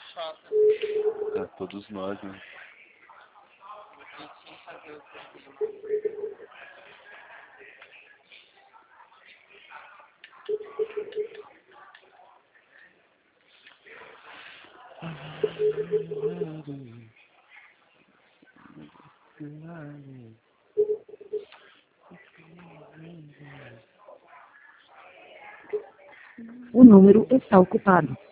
chata. É, todos nós, né? Eu tinha que fazer o programa. O número está ocupado.